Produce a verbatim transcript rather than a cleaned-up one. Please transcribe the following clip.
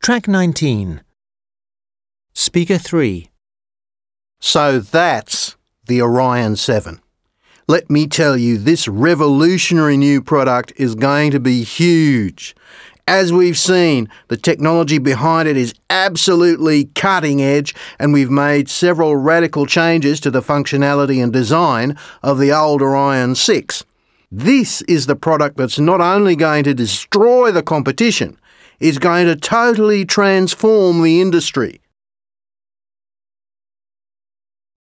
Track nineteen. Speaker three. So that's the Orion seven. Let me tell you, this revolutionary new product is going to be huge. As we've seen, the technology behind it is absolutely cutting edge, and we've made several radical changes to the functionality and design of the old Orion six. This is the product that's not only going to destroy the competition, it's going to totally transform the industry.